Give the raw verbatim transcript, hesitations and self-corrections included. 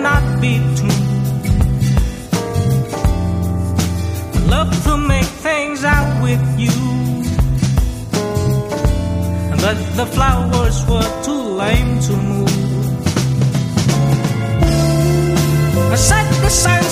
cannot be true. Love to make things out with you, but the flowers were too lame to move. I set the sun